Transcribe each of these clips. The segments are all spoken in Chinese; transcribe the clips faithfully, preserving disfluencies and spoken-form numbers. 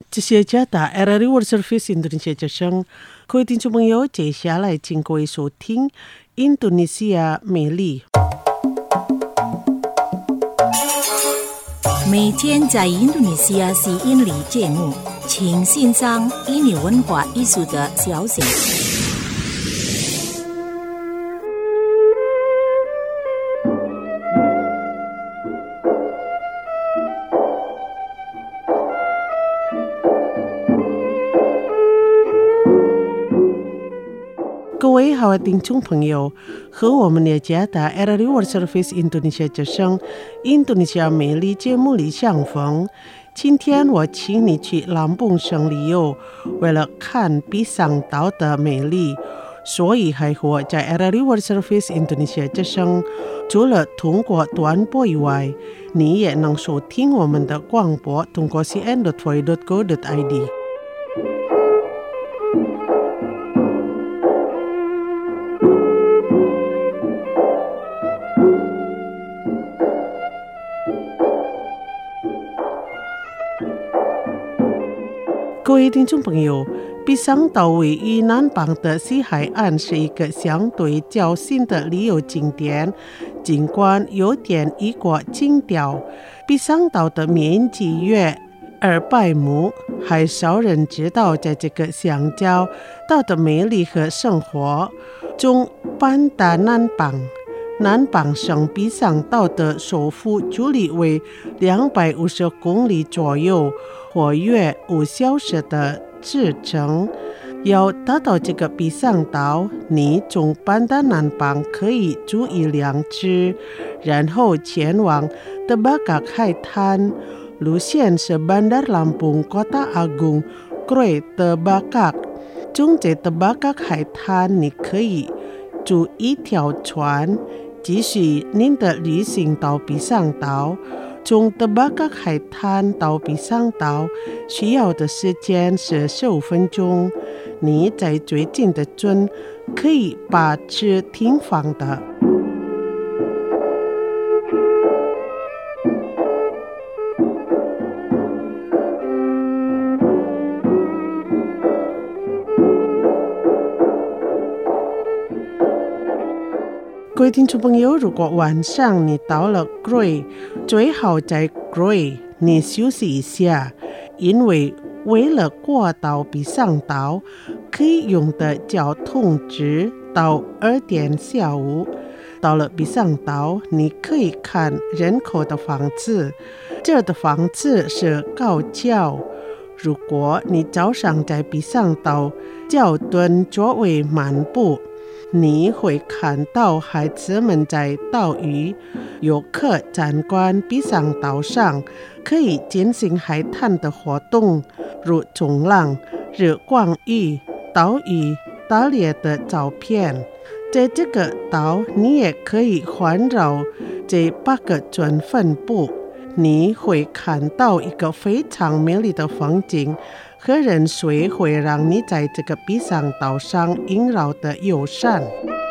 这些加打 R R World Service Indonesia 之声，各位听众朋友，接下来请各位收听印度尼西亚美丽。 每天在印度尼西亚是印尼节目，请欣赏印尼文化艺术的消息。 各位好，听众朋友，和我们的加达 R R World Service Indonesia 之声印度尼西亚美丽节目里相逢。今天我请你去南部省旅游，为了看比上岛的美丽，所以还和在 R R World Service Indonesia 之声，除了通过短波以外，你也能收听我们的广播，通过 c n dot voice dot co dot i d。各位听众朋友，比上岛位于南邦的西海岸是一个相对较新的旅游景点，尽管有点异国情调，比上岛的面积约二百亩，还少人知道在这个乡郊岛的美丽和生活。从班达南邦南邦省比上岛的首府距离为两百五十公里左右，或约五小时的车程。要达到这个比上岛，你从班达南邦可以租一辆车，然后前往德巴嘎海滩。路线是 Bandar Lampung Kota Agung Kroei Tebakak。从这德巴嘎海滩，你可以租一条船，继续您的旅行到比上岛。从德巴嘎海滩到比上岛需要的时间是十五分钟。你在最近的村可以把车停放的。各位听众朋友，如果晚上你到了 Kroei， 最好在 Kroei 你休息一下，因为为了过到比上岛，可以用的交通直到二点下午。到了比上岛，你可以看人口的房子，这的房子是高脚。如果你早上在比上岛脚墩周围漫步，你会看到孩子们在钓鱼，游客参观比上岛上可以进行海滩的活动，如冲浪、日光浴、岛屿、打猎的照片。在这个岛，你也可以环绕这八个村分布，你会看到一个非常美丽的风景，和人水会让你在这个比上岛上萦绕的友善。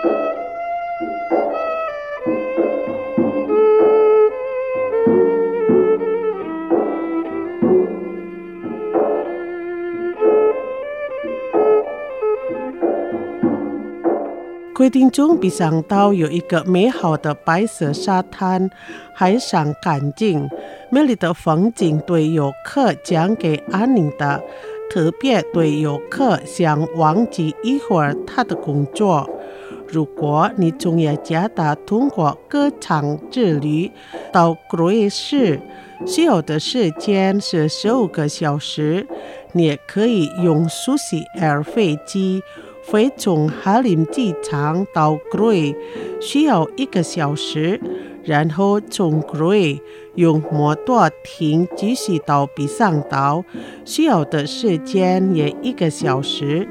规定中比上岛有一个美好的白色沙滩，海上干净，美丽的风景对游客讲给安宁的，特别对游客想忘记一会儿他的工作。如果你从雅加达通过歌场之旅到 Kroei 市，需要的时间是十五个小时，你也可以用 Susi Air 飞机飞从哈林机场到 Kroei 需要一个小时，然后从 Kroei 用摩托艇继续到比上岛，需要的时间也一个小时。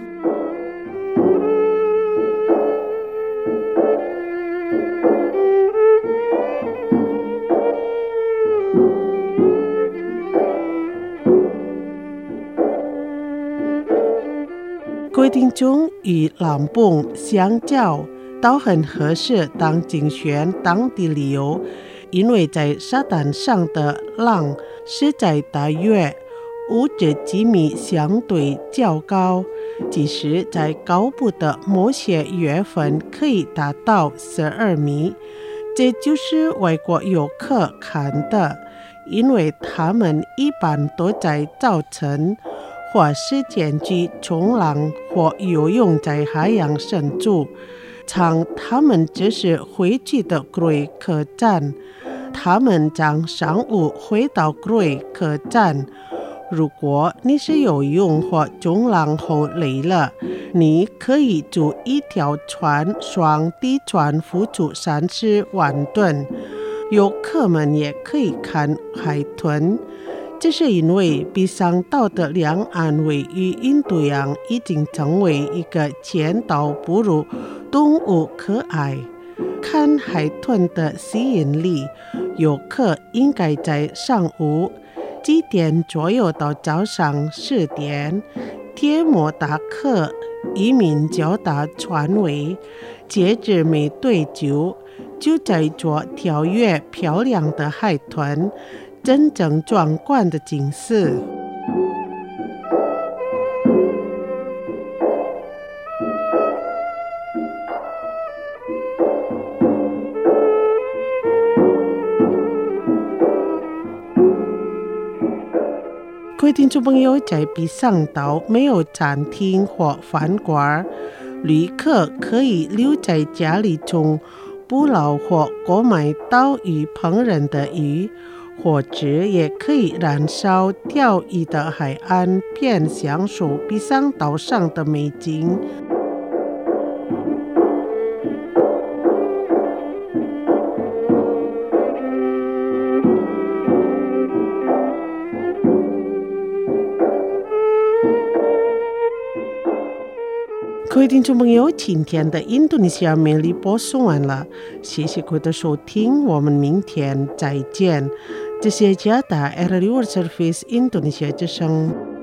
规定中与南部相较都很合适当精选当地旅游，因为在沙滩上的浪是在大约五至几米相对较高，即使在高部的某些月份可以达到十二米。这就是外国游客看的，因为他们一般都在早晨或是前去冲浪或游泳在海洋深处，常他们只是回去的贵客栈，他们将上午回到贵客栈。如果你是游泳或冲浪后累了，你可以租一条船双底船浮出三十万吨。游客们也可以看海豚，这是因为比上岛的两岸位于印度洋已经成为一个前岛哺乳动物可爱。看海豚的吸引力，游客应该在上午几点左右到早上四点，贴摩打客移民交达船尾，接着没多久就在做跳跃漂亮的海豚，真正壮观的景色。各位听众朋友，在比上岛没有餐厅或饭馆，旅客可以留在家里中捕捞或购买岛屿烹饪的鱼，或者也可以燃烧钓鱼的海岸边享受比上岛上的美景。各位听众朋友，今天的印度尼西亚美丽播送完了，谢谢各位的收听，我们明天再见。这是加达 R L World Service 印度尼西亚之声。